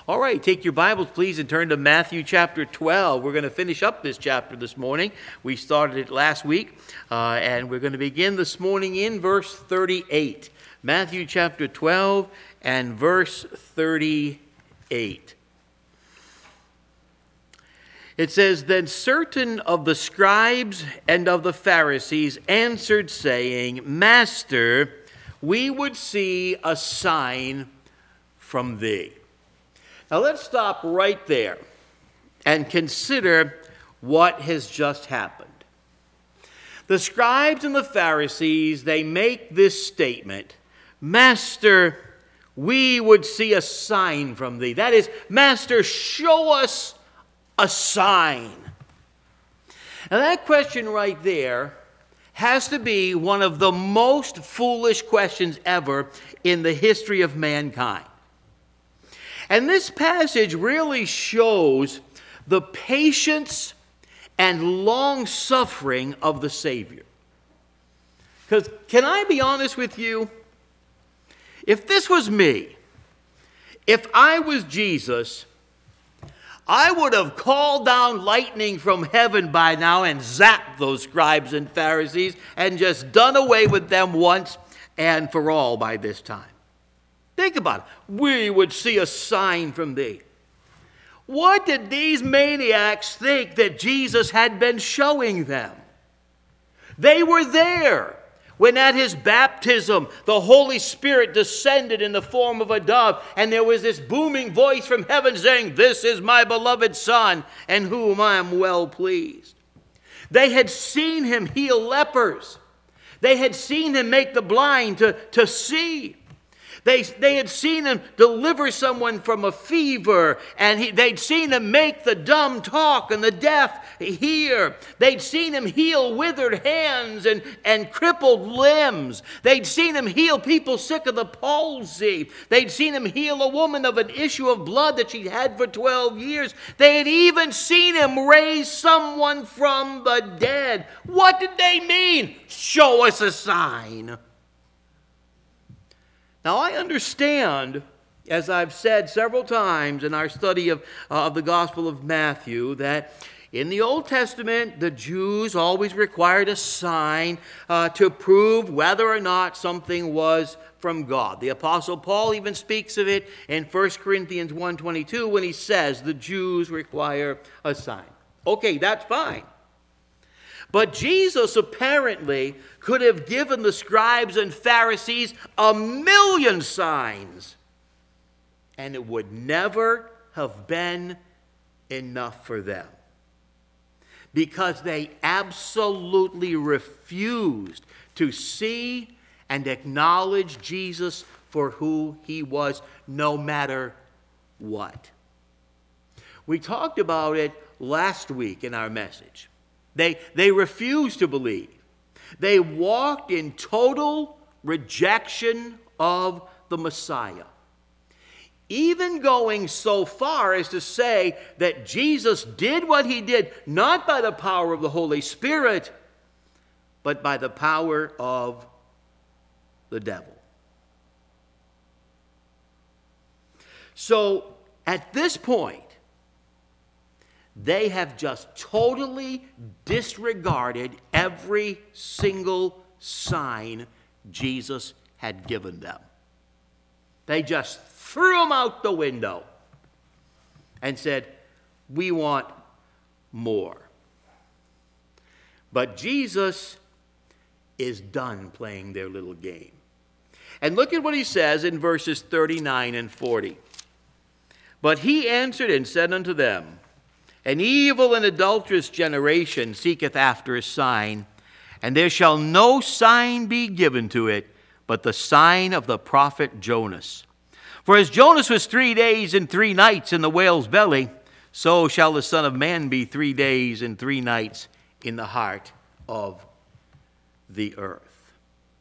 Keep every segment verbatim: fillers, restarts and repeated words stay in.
All right, take your Bibles, please, and turn to Matthew chapter twelve. We're going to finish up this chapter this morning. We started it last week, uh, and we're going to begin this morning in verse thirty-eight. Matthew chapter twelve and verse thirty-eight. It says, "Then certain of the scribes and of the Pharisees answered, saying, Master, we would see a sign from thee." Now let's stop right there and consider what has just happened. The scribes and the Pharisees, they make this statement, Master, we would see a sign from thee. That is, Master, show us a sign. Now that question right there has to be one of the most foolish questions ever in the history of mankind. And this passage really shows the patience and long-suffering of the Savior. Because, can I be honest with you? If this was me, if I was Jesus, I would have called down lightning from heaven by now and zapped those scribes and Pharisees and just done away with them once and for all by this time. Think about it. We would see a sign from thee. What did these maniacs think that Jesus had been showing them? They were there when at his baptism the Holy Spirit descended in the form of a dove, and there was this booming voice from heaven saying, "This is my beloved Son, in whom I am well pleased." They had seen him heal lepers. They had seen him make the blind to, to see. They, they had seen him deliver someone from a fever, and he, they'd seen him make the dumb talk and the deaf hear. They'd seen him heal withered hands and, and crippled limbs. They'd seen him heal people sick of the palsy. They'd seen him heal a woman of an issue of blood that she'd had for twelve years. They had even seen him raise someone from the dead. What did they mean? Show us a sign. Now, I understand, as I've said several times in our study of, uh, of the Gospel of Matthew, that in the Old Testament, the Jews always required a sign uh, to prove whether or not something was from God. The Apostle Paul even speaks of it in First Corinthians one twenty-two when he says the Jews require a sign. Okay, that's fine. But Jesus apparently could have given the scribes and Pharisees a million signs, and it would never have been enough for them, because they absolutely refused to see and acknowledge Jesus for who he was, no matter what. We talked about it last week in our message. They, they refused to believe. They walked in total rejection of the Messiah, even going so far as to say that Jesus did what he did, not by the power of the Holy Spirit, but by the power of the devil. So, at this point, they have just totally disregarded every single sign Jesus had given them. They just threw them out the window and said, we want more. But Jesus is done playing their little game. And look at what he says in verses thirty-nine and forty. "But he answered and said unto them, An evil and adulterous generation seeketh after a sign, and there shall no sign be given to it, but the sign of the prophet Jonas. For as Jonas was three days and three nights in the whale's belly, so shall the Son of Man be three days and three nights in the heart of the earth."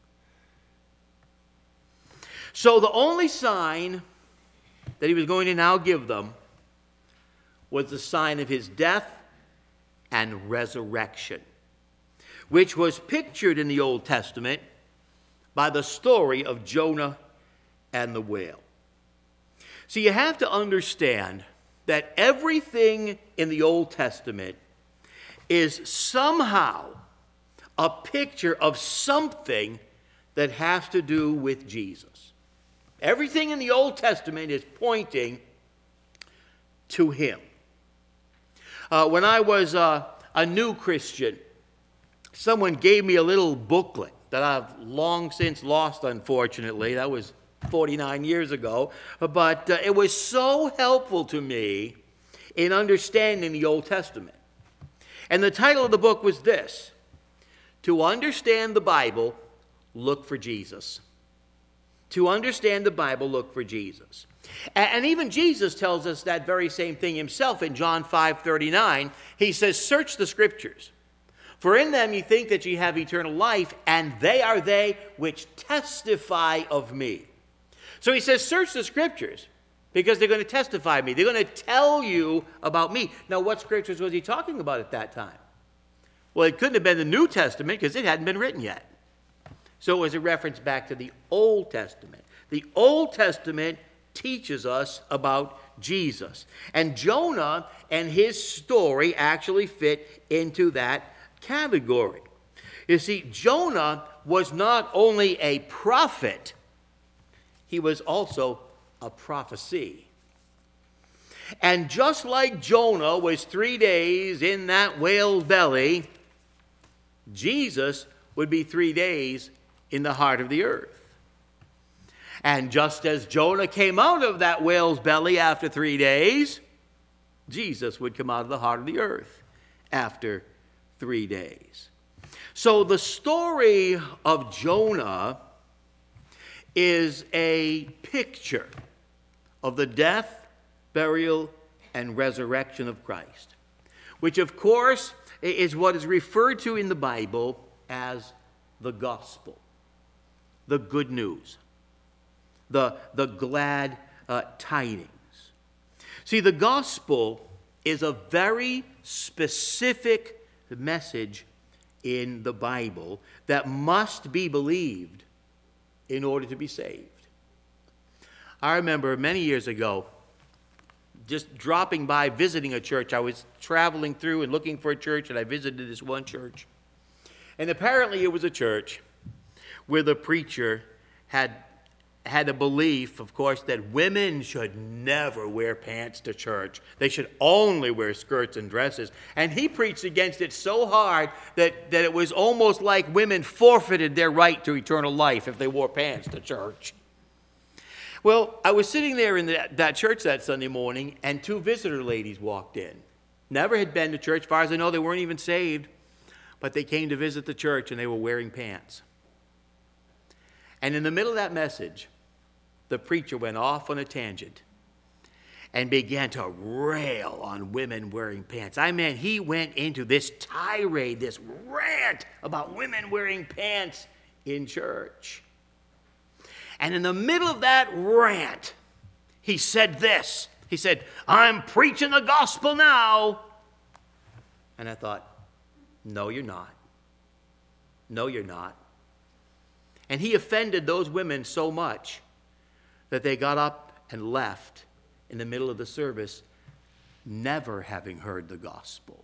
So the only sign that he was going to now give them was the sign of his death and resurrection, which was pictured in the Old Testament by the story of Jonah and the whale. So you have to understand that everything in the Old Testament is somehow a picture of something that has to do with Jesus. Everything in the Old Testament is pointing to him. Uh, when I was uh, a new Christian, someone gave me a little booklet that I've long since lost, unfortunately. That was forty-nine years ago. But uh, it was so helpful to me in understanding the Old Testament. And the title of the book was this: To Understand the Bible, Look for Jesus. To understand the Bible, look for Jesus. And even Jesus tells us that very same thing himself in John five thirty-nine. He says, search the Scriptures, for in them you think that ye have eternal life, and they are they which testify of me. So he says, search the Scriptures, because they're going to testify of me. They're going to tell you about me. Now, what Scriptures was he talking about at that time? Well, it couldn't have been the New Testament, because it hadn't been written yet. So it was a reference back to the Old Testament. The Old Testament teaches us about Jesus. And Jonah and his story actually fit into that category. You see, Jonah was not only a prophet, he was also a prophecy. And just like Jonah was three days in that whale's belly, Jesus would be three days in the heart of the earth. And just as Jonah came out of that whale's belly after three days, Jesus would come out of the heart of the earth after three days. So the story of Jonah is a picture of the death, burial, and resurrection of Christ, which of course is what is referred to in the Bible as the gospel, the good news, the, the glad uh, tidings. See, the gospel is a very specific message in the Bible that must be believed in order to be saved. I remember many years ago, just dropping by, visiting a church. I was traveling through and looking for a church, and I visited this one church. And apparently it was a church where the preacher had had a belief, of course, that women should never wear pants to church. They should only wear skirts and dresses. And he preached against it so hard that, that it was almost like women forfeited their right to eternal life if they wore pants to church. Well, I was sitting there in the, that church that Sunday morning, and two visitor ladies walked in. Never had been to church. As far as I know, they weren't even saved. But they came to visit the church, and they were wearing pants. And in the middle of that message, the preacher went off on a tangent and began to rail on women wearing pants. I mean, he went into this tirade, this rant about women wearing pants in church. And in the middle of that rant, he said this. He said, I'm preaching the gospel now. And I thought, no, you're not. No, you're not. And he offended those women so much that they got up and left in the middle of the service, never having heard the gospel.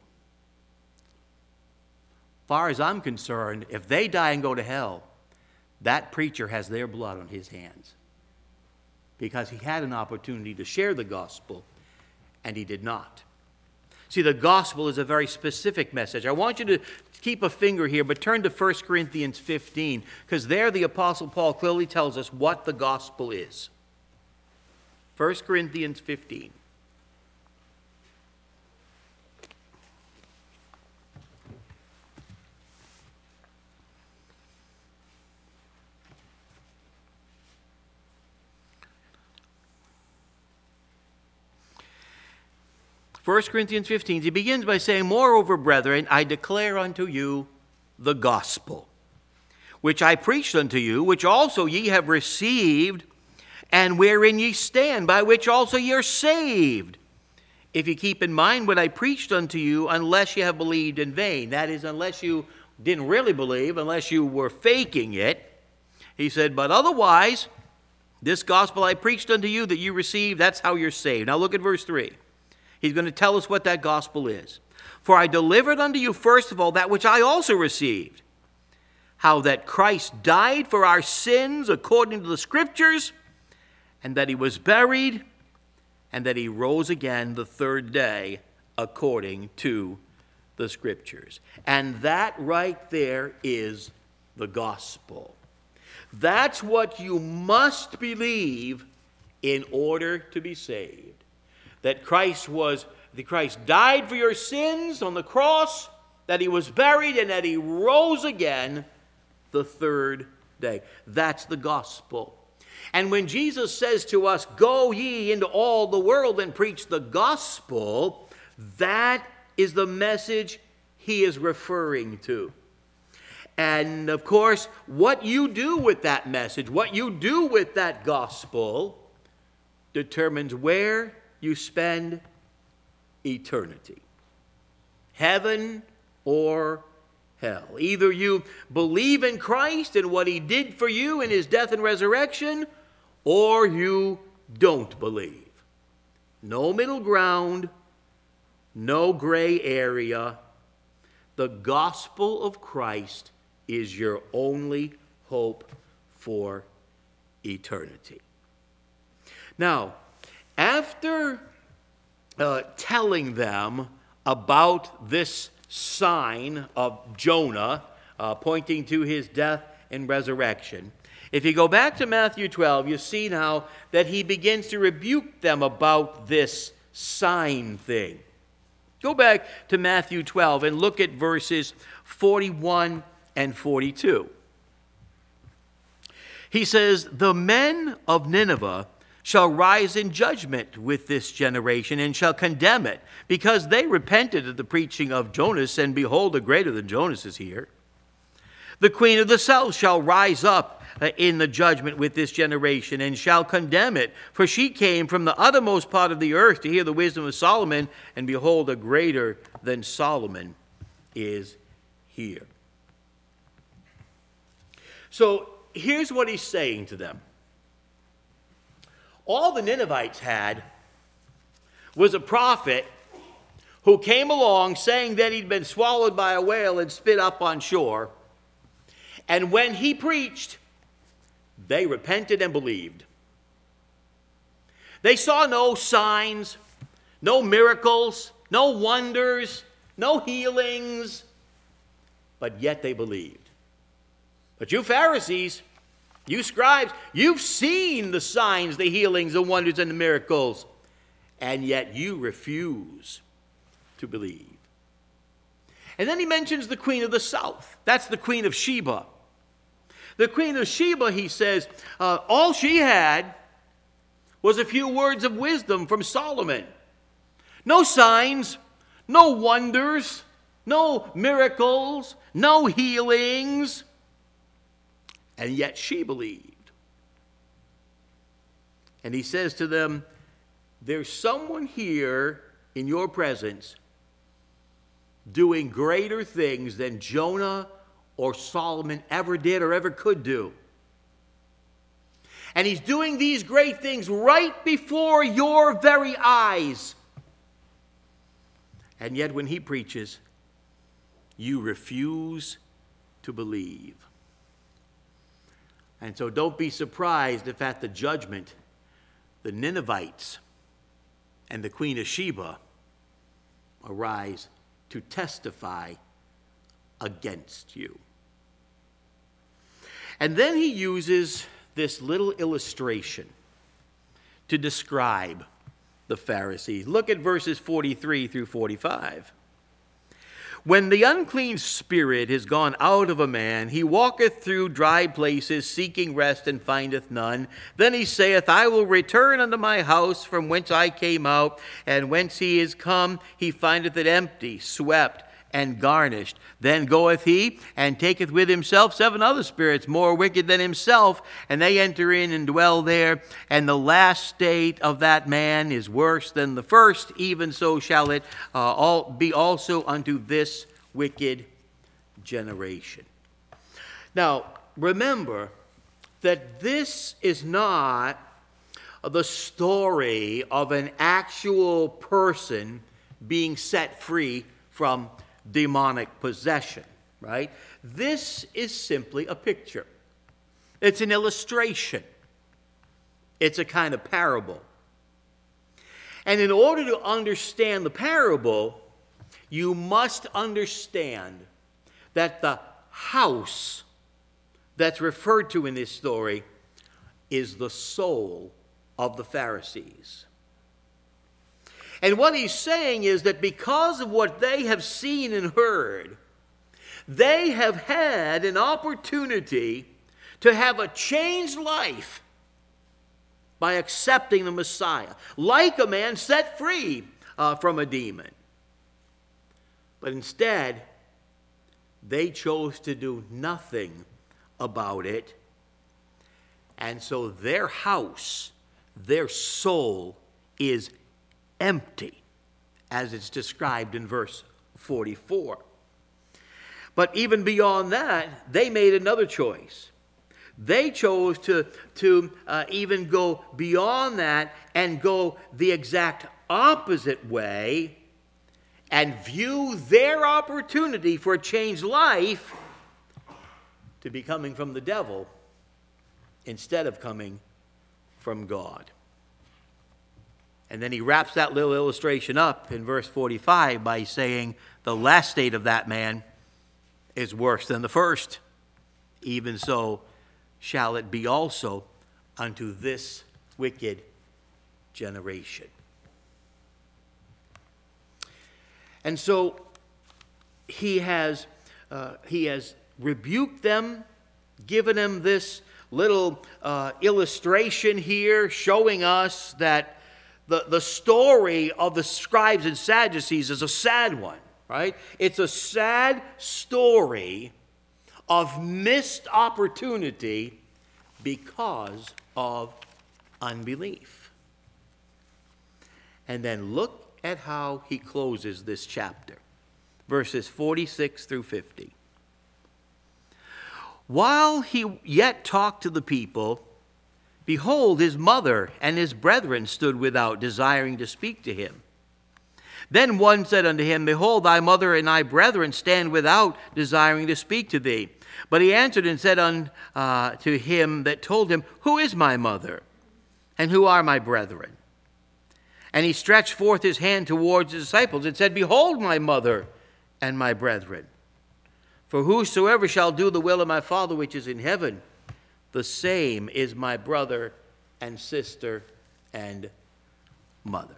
Far as I'm concerned, if they die and go to hell, that preacher has their blood on his hands, because he had an opportunity to share the gospel, and he did not. See, the gospel is a very specific message. I want you to keep a finger here, but turn to First Corinthians fifteen, because there the Apostle Paul clearly tells us what the gospel is. First Corinthians fifteen. First Corinthians fifteen, he begins by saying, Moreover, brethren, I declare unto you the gospel, which I preached unto you, which also ye have received, and wherein ye stand, by which also ye are saved, if ye keep in mind what I preached unto you, unless ye have believed in vain. That is, unless you didn't really believe, unless you were faking it. He said, but otherwise, This gospel I preached unto you that you received, that's how you're saved. Now look at verse three. He's going to tell us what that gospel is. For I delivered unto you first of all that which I also received, how that Christ died for our sins according to the Scriptures, and that he was buried, and that he rose again the third day according to the Scriptures. And that right there is the gospel. That's what you must believe in order to be saved. That Christ was, that Christ died for your sins on the cross, that he was buried, and that he rose again the third day. That's the gospel. And when Jesus says to us, go ye into all the world and preach the gospel, that is the message he is referring to. And of course, what you do with that message, what you do with that gospel, determines where you spend eternity. Heaven or hell. Either you believe in Christ and what he did for you in his death and resurrection, or you don't believe. No middle ground, no gray area. The gospel of Christ is your only hope for eternity. Now, after uh, telling them about this sign of Jonah, uh, pointing to his death and resurrection, if you go back to Matthew twelve, you see now that he begins to rebuke them about this sign thing. Go back to Matthew twelve and look at verses forty-one and forty-two. He says, the men of Nineveh shall rise in judgment with this generation and shall condemn it, because they repented at the preaching of Jonas, and behold, a greater than Jonas is here. The queen of the south shall rise up in the judgment with this generation and shall condemn it, for she came from the uttermost part of the earth to hear the wisdom of Solomon, and behold, a greater than Solomon is here. So here's what he's saying to them. All the Ninevites had was a prophet who came along saying that he'd been swallowed by a whale and spit up on shore. And when he preached, they repented and believed. They saw no signs, no miracles, no wonders, no healings, but yet they believed. But you Pharisees, you scribes, you've seen the signs, the healings, the wonders, and the miracles, and yet you refuse to believe. And then he mentions the queen of the south. That's the queen of Sheba. The queen of Sheba, he says, uh, all she had was a few words of wisdom from Solomon. No signs, no wonders, no miracles, no healings. And yet she believed. And he says to them, there's someone here in your presence doing greater things than Jonah or Solomon ever did or ever could do. And he's doing these great things right before your very eyes. And yet when he preaches, you refuse to believe. And so don't be surprised if at the judgment, the Ninevites and the queen of Sheba arise to testify against you. And then he uses this little illustration to describe the Pharisees. Look at verses forty-three through forty-five. When the unclean spirit is gone out of a man, he walketh through dry places, seeking rest, and findeth none. Then he saith, I will return unto my house from whence I came out, and whence he is come, he findeth it empty, swept, and garnished. Then goeth he, and taketh with himself seven other spirits more wicked than himself, and they enter in and dwell there. And the last state of that man is worse than the first. Even so shall it uh, all be also unto this wicked generation. Now, remember, that this is not the story of an actual person being set free from demonic possession, right? This is simply a picture. It's an illustration. It's a kind of parable. And in order to understand the parable, you must understand that the house that's referred to in this story is the soul of the Pharisees. And what he's saying is that because of what they have seen and heard, they have had an opportunity to have a changed life by accepting the Messiah, like a man set free uh, from a demon. But instead, they chose to do nothing about it. And so their house, their soul is empty, as it's described in verse forty-four. But even beyond that, they made another choice. They chose to, to uh, even go beyond that and go the exact opposite way and view their opportunity for a changed life to be coming from the devil instead of coming from God. And then he wraps that little illustration up in verse forty-five by saying, the last state of that man is worse than the first. Even so shall it be also unto this wicked generation. And so he has, uh, he has rebuked them, given them this little uh, illustration here showing us that the, the story of the scribes and Sadducees is a sad one, right? It's a sad story of missed opportunity because of unbelief. And then look at how he closes this chapter, verses forty-six through fifty. While he yet talked to the people, behold, his mother and his brethren stood without, desiring to speak to him. Then one said unto him, behold, thy mother and thy brethren stand without, desiring to speak to thee. But he answered and said unto uh, to him that told him, who is my mother, and who are my brethren? And he stretched forth his hand towards his disciples and said, behold my mother and my brethren. For whosoever shall do the will of my Father which is in heaven, the same is my brother and sister and mother.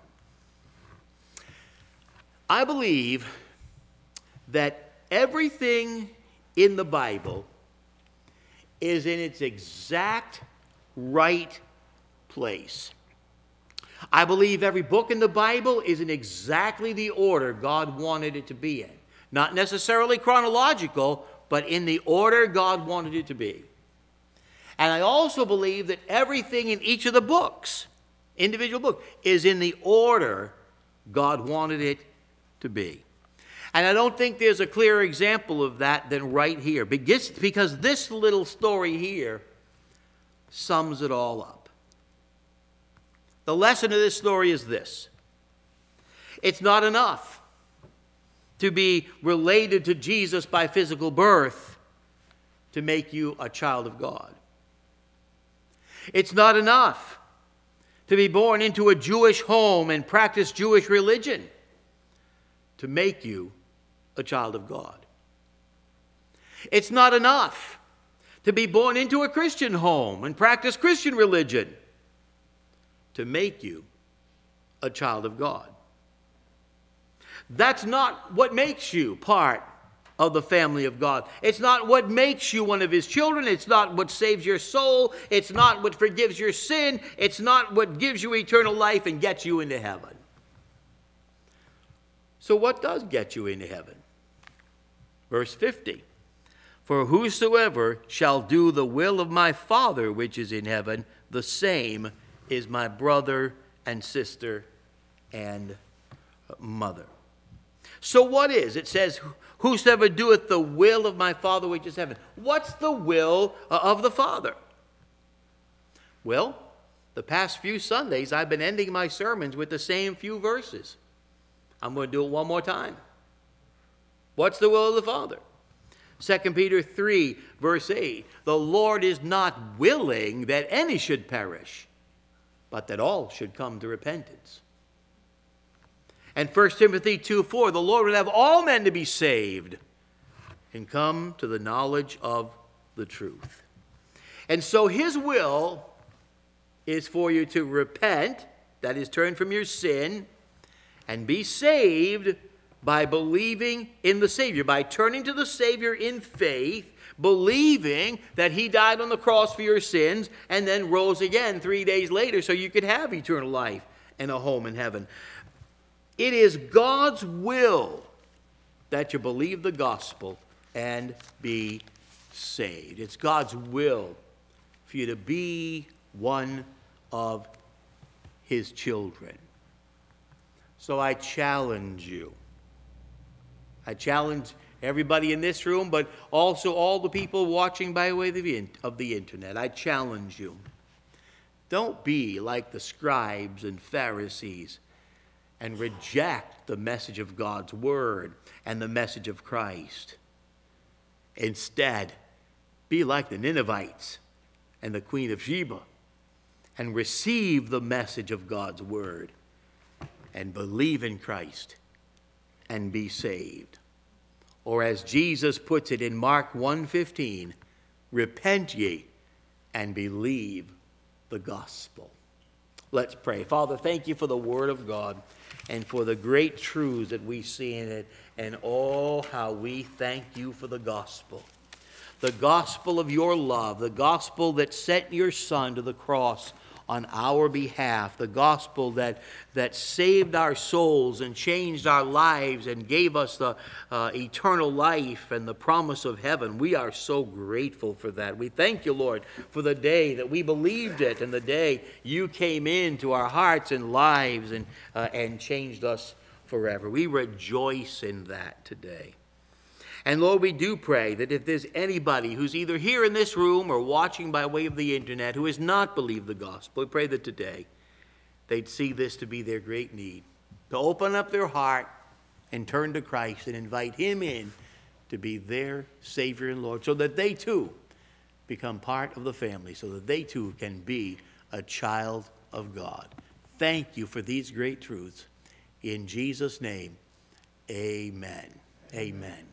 I believe that everything in the Bible is in its exact right place. I believe every book in the Bible is in exactly the order God wanted it to be in. Not necessarily chronological, but in the order God wanted it to be. And I also believe that everything in each of the books, individual book, is in the order God wanted it to be. And I don't think there's a clearer example of that than right here, because this little story here sums it all up. The lesson of this story is this: it's not enough to be related to Jesus by physical birth to make you a child of God. It's not enough to be born into a Jewish home and practice Jewish religion to make you a child of God. It's not enough to be born into a Christian home and practice Christian religion to make you a child of God. That's not what makes you part of the family of God. It's not what makes you one of his children. It's not what saves your soul. It's not what forgives your sin. It's not what gives you eternal life and gets you into heaven. So what does get you into heaven? Verse fifty. For whosoever shall do the will of my Father which is in heaven, the same is my brother and sister and mother. So what is? It says, whosoever doeth the will of my Father which is in heaven. What's the will of the Father? Well, the past few Sundays, I've been ending my sermons with the same few verses. I'm going to do it one more time. What's the will of the Father? Second Peter three, verse eight. The Lord is not willing that any should perish, but that all should come to repentance. And First Timothy two four. The Lord would have all men to be saved and come to the knowledge of the truth. And so his will is for you to repent, that is, turn from your sin, and be saved by believing in the Savior, by turning to the Savior in faith, believing that he died on the cross for your sins and then rose again three days later so you could have eternal life and a home in heaven. It is God's will that you believe the gospel and be saved. It's God's will for you to be one of his children. So I challenge you. I challenge everybody in this room, but also all the people watching by way of the, of the internet. I challenge you. Don't be like the scribes and Pharisees and reject the message of God's word and the message of Christ. Instead, be like the Ninevites and the Queen of Sheba and receive the message of God's word and believe in Christ and be saved. Or as Jesus puts it in Mark one fifteen, repent ye and believe the gospel. Let's pray. Father, thank you for the word of God and for the great truths that we see in it. And oh, how we thank you for the gospel. The gospel of your love, the gospel that sent your Son to the cross on our behalf, the gospel that, that saved our souls and changed our lives and gave us the uh, eternal life and the promise of heaven. We are so grateful for that. We thank you, Lord, for the day that we believed it and the day you came into our hearts and lives and, uh, and changed us forever. We rejoice in that today. And Lord, we do pray that if there's anybody who's either here in this room or watching by way of the internet who has not believed the gospel, we pray that today they'd see this to be their great need, to open up their heart and turn to Christ and invite him in to be their Savior and Lord, so that they too become part of the family, so that they too can be a child of God. Thank you for these great truths. In Jesus' name, amen. Amen.